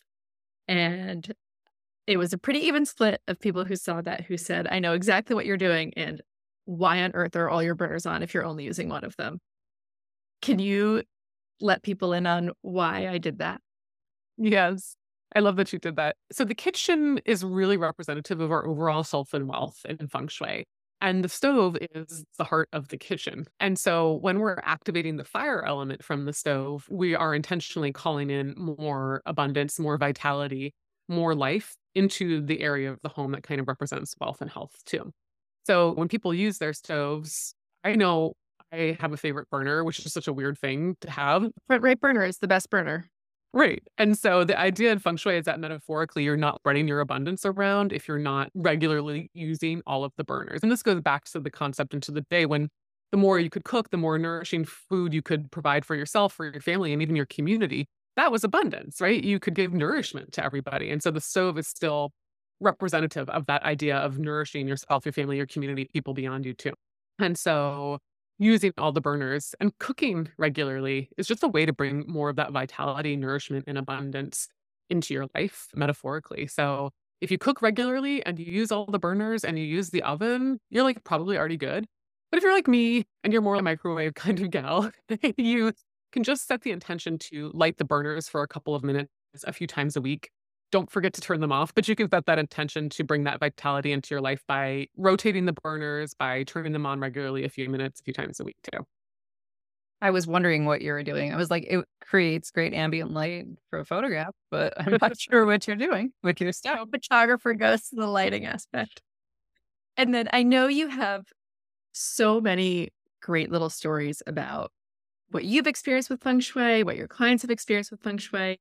And it was a pretty even split of people who saw that who said, I know exactly what you're doing. And why on earth are all your burners on if you're only using one of them? Can you let people in on why I did that? Yes. I love that you did that. So the kitchen is really representative of our overall self and wealth in feng shui. And the stove is the heart of the kitchen. And so when we're activating the fire element from the stove, we are intentionally calling in more abundance, more vitality, more life into the area of the home that kind of represents wealth and health too. So when people use their stoves, I know I have a favorite burner, which is such a weird thing to have. Front right burner is the best burner. Right. And so the idea in feng shui is that metaphorically, you're not spreading your abundance around if you're not regularly using all of the burners. And this goes back to the concept into the day when the more you could cook, the more nourishing food you could provide for yourself, for your family, and even your community. That was abundance, right? You could give nourishment to everybody. And so the stove is still representative of that idea of nourishing yourself, your family, your community, people beyond you too. And so using all the burners and cooking regularly is just a way to bring more of that vitality, nourishment, and abundance into your life, metaphorically. So if you cook regularly and you use all the burners and you use the oven, you're like probably already good. But if you're like me and you're more a microwave kind of gal, you can just set the intention to light the burners for a couple of minutes a few times a week. Don't forget to turn them off, but you can set that intention to bring that vitality into your life by rotating the burners, by turning them on regularly a few minutes, a few times a week too. I was wondering what you were doing. I was like, it creates great ambient light for a photograph, but I'm not sure what you're doing with your stuff. No, photographer goes to the lighting aspect. And then I know you have so many great little stories about what you've experienced with feng shui, what your clients have experienced with feng shui.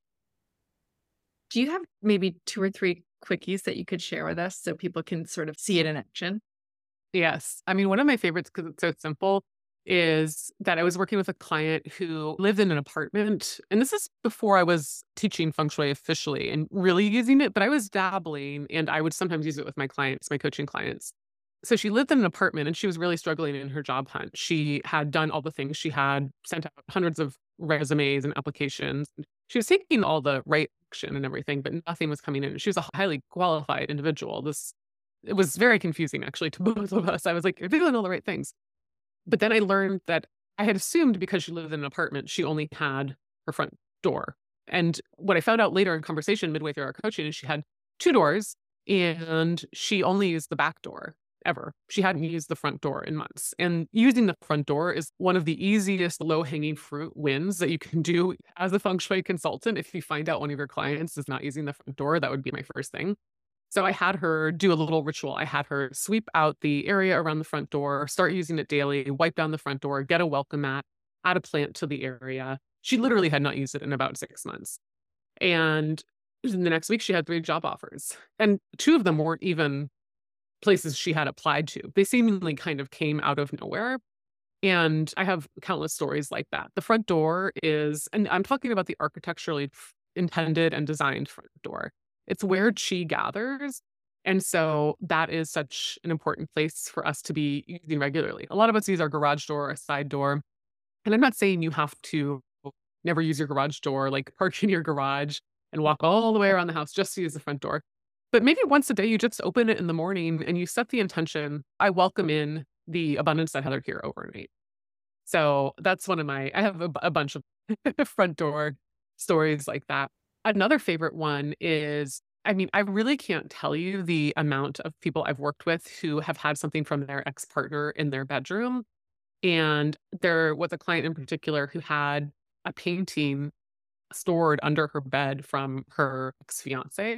Do you have maybe two or three quickies that you could share with us so people can sort of see it in action? Yes. I mean, one of my favorites, because it's so simple, is that I was working with a client who lived in an apartment. And this is before I was teaching feng shui officially and really using it, but I was dabbling and I would sometimes use it with my clients, my coaching clients. So she lived in an apartment and she was really struggling in her job hunt. She had done all the things. She had sent out hundreds of resumes and applications. She was taking all the right action and everything, but nothing was coming in. She was a highly qualified individual. This It was very confusing actually to both of us. I was like, you're doing all the right things. But then I learned that I had assumed because she lived in an apartment, she only had her front door. And what I found out later in conversation midway through our coaching is she had two doors and she only used the back door ever. She hadn't used the front door in months. And using the front door is one of the easiest low-hanging fruit wins that you can do as a feng shui consultant. If you find out one of your clients is not using the front door, that would be my first thing. So I had her do a little ritual. I had her sweep out the area around the front door, start using it daily, wipe down the front door, get a welcome mat, add a plant to the area. She literally had not used it in about six months. And the next week she had three job offers. And two of them weren't even places she had applied to. They seemingly kind of came out of nowhere. And I have countless stories like that. The front door is, and I'm talking about the architecturally intended and designed front door. It's where chi gathers. And so that is such an important place for us to be using regularly. A lot of us use our garage door, a side door. And I'm not saying you have to never use your garage door, like park in your garage and walk all the way around the house just to use the front door. But maybe once a day, you just open it in the morning and you set the intention, I welcome in the abundance that had here overnight. So that's one of my, I have a, a bunch of front door stories like that. Another favorite one is, I mean, I really can't tell you the amount of people I've worked with who have had something from their ex-partner in their bedroom. And there was a client in particular who had a painting stored under her bed from her ex-fiance.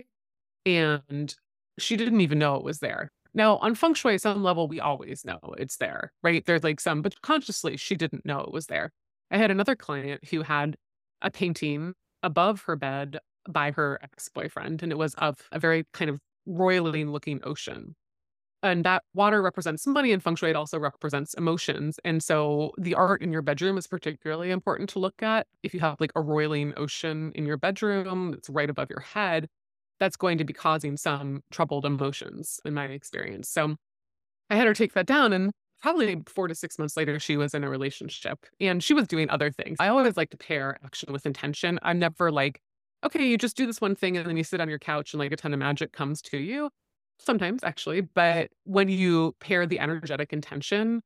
And she didn't even know it was there. Now, on feng shui, some level, we always know it's there, right? There's like some, but consciously, she didn't know it was there. I had another client who had a painting above her bed by her ex-boyfriend, and it was of a very kind of roiling looking ocean. And that water represents money in feng shui. It also represents emotions. And so the art in your bedroom is particularly important to look at. If you have like a roiling ocean in your bedroom, it's right above your head, that's going to be causing some troubled emotions in my experience. So I had her take that down, and probably four to six months later, she was in a relationship and she was doing other things. I always like to pair action with intention. I'm never like, okay, you just do this one thing and then you sit on your couch and like a ton of magic comes to you. Sometimes actually, but when you pair the energetic intention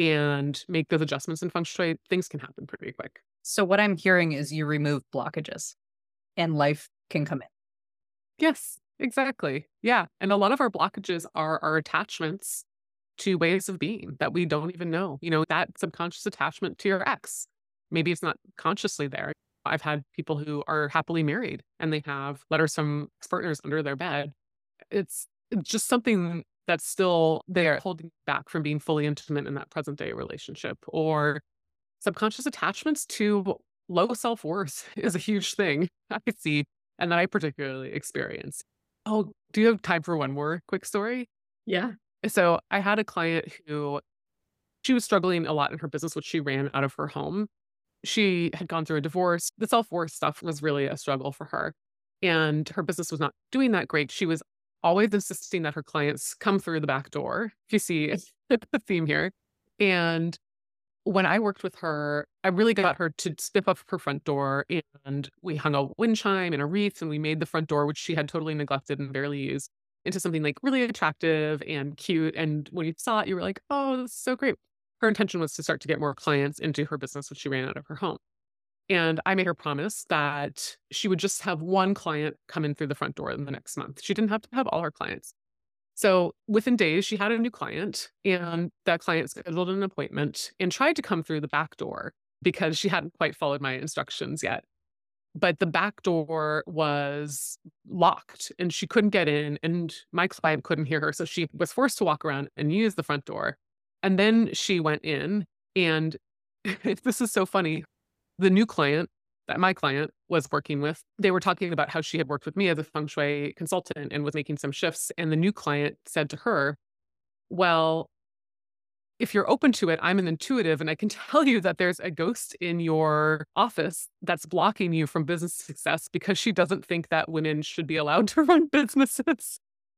and make those adjustments in feng shui, things can happen pretty quick. So what I'm hearing is you remove blockages and life can come in. Yes, exactly. Yeah. And a lot of our blockages are our attachments to ways of being that we don't even know. You know, that subconscious attachment to your ex. Maybe it's not consciously there. I've had people who are happily married and they have letters from ex-partners under their bed. It's just something that's still there holding back from being fully intimate in that present day relationship. Or subconscious attachments to low self-worth is a huge thing I see and that I particularly experience. Oh, do you have time for one more quick story? Yeah. So I had a client who, she was struggling a lot in her business, which she ran out of her home. She had gone through a divorce. The self-worth stuff was really a struggle for her. And her business was not doing that great. She was always insisting that her clients come through the back door, if you see the theme here. And when I worked with her, I really got her to spiff up her front door, and we hung a wind chime and a wreath, and we made the front door, which she had totally neglected and barely used, into something like really attractive and cute. And when you saw it, you were like, oh, that's so great. her intention was to start to get more clients into her business when she ran out of her home. And I made her promise that she would just have one client come in through the front door in the next month. She didn't have to have all her clients. So within days, she had a new client, and that client scheduled an appointment and tried to come through the back door because she hadn't quite followed my instructions yet. But the back door was locked and she couldn't get in, and my client couldn't hear her. So she was forced to walk around and use the front door. And then she went in, and this is so funny. The new client that my client was working with, they were talking about how she had worked with me as a feng shui consultant and was making some shifts. And the new client said to her, well, if you're open to it, I'm an intuitive and I can tell you that there's a ghost in your office that's blocking you from business success because she doesn't think that women should be allowed to run businesses.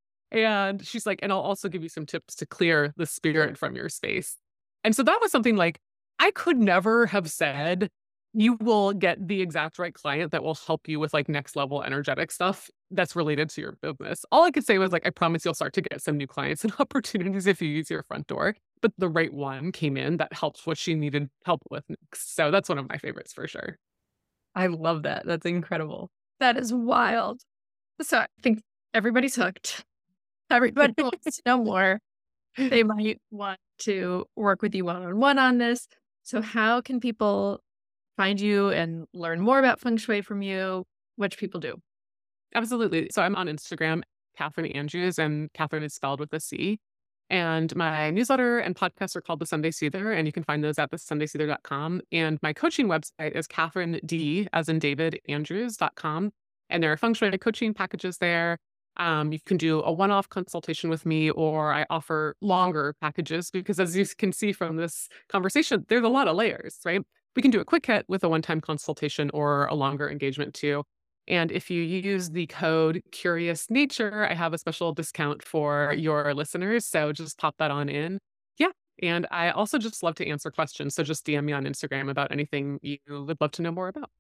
And she's like, and I'll also give you some tips to clear the spirit from your space. And so that was something like I could never have said, you will get the exact right client that will help you with like next level energetic stuff that's related to your business. All I could say was like, I promise you'll start to get some new clients and opportunities if you use your front door. But the right one came in that helped what she needed help with next. So that's one of my favorites for sure. I love that. That's incredible. That is wild. So I think everybody's hooked. Everybody wants to know more. They might want to work with you one-on-one on this. So how can people find you and learn more about feng shui from you? What should people do? Absolutely. So I'm on Instagram, Catherine Andrews, and Catherine is spelled with a C. And my newsletter and podcasts are called The Sunday Soother, and you can find those at the sunday soother dot com. And my coaching website is Catherine D, as in David, Andrews dot com. And there are feng shui coaching packages there. Um, you can do a one-off consultation with me, or I offer longer packages because, as you can see from this conversation, there's a lot of layers, right? We can do a quick hit with a one-time consultation or a longer engagement too. And if you use the code Curious Nature, I have a special discount for your listeners. So just pop that on in. Yeah. And I also just love to answer questions. So just D M me on Instagram about anything you would love to know more about.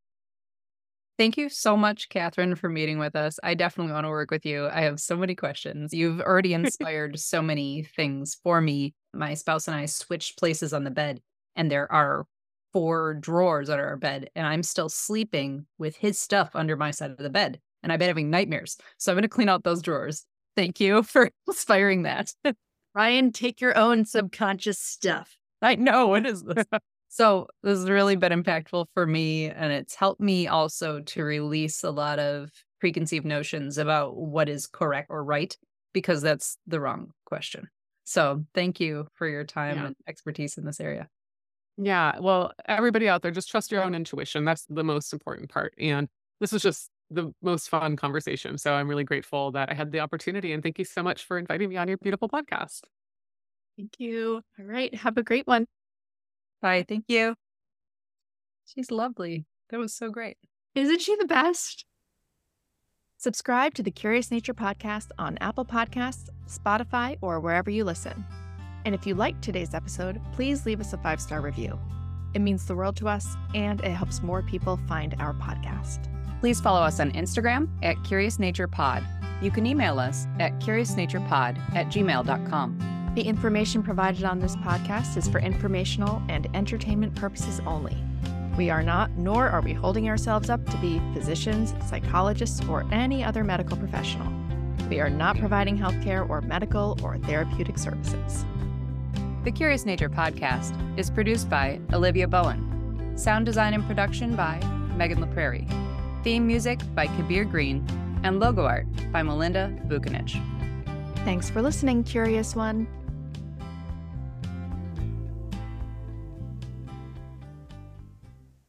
Thank you so much, Catherine, for meeting with us. I definitely want to work with you. I have so many questions. You've already inspired so many things for me. My spouse and I switched places on the bed, and there are four drawers under our bed, and I'm still sleeping with his stuff under my side of the bed, and I've been having nightmares. So I'm going to clean out those drawers. Thank you for inspiring that. Ryan, take your own subconscious stuff. I know. What is this? So this has really been impactful for me, and it's helped me also to release a lot of preconceived notions about what is correct or right, because that's the wrong question. So thank you for your time yeah. and expertise in this area. Yeah. Well, everybody out there, just trust your own intuition. That's the most important part. And this is just the most fun conversation. So I'm really grateful that I had the opportunity. And thank you so much for inviting me on your beautiful podcast. Thank you. All right. Have a great one. Bye. Thank you. She's lovely. That was so great. Isn't she the best? Subscribe to the Curious Nature podcast on Apple Podcasts, Spotify, or wherever you listen. And if you liked today's episode, please leave us a five-star review. It means the world to us, and it helps more people find our podcast. Please follow us on Instagram at Curious Nature Pod. You can email us at curiousnaturepod at gmail dot com. The information provided on this podcast is for informational and entertainment purposes only. We are not, nor are we holding ourselves up to be physicians, psychologists, or any other medical professional. We are not providing healthcare or medical or therapeutic services. The Curious Nature podcast is produced by Olivia Bowen. Sound design and production by Megan LaPrairie. Theme music by Kabir Green. And logo art by Melinda Vukanich. Thanks for listening, Curious One.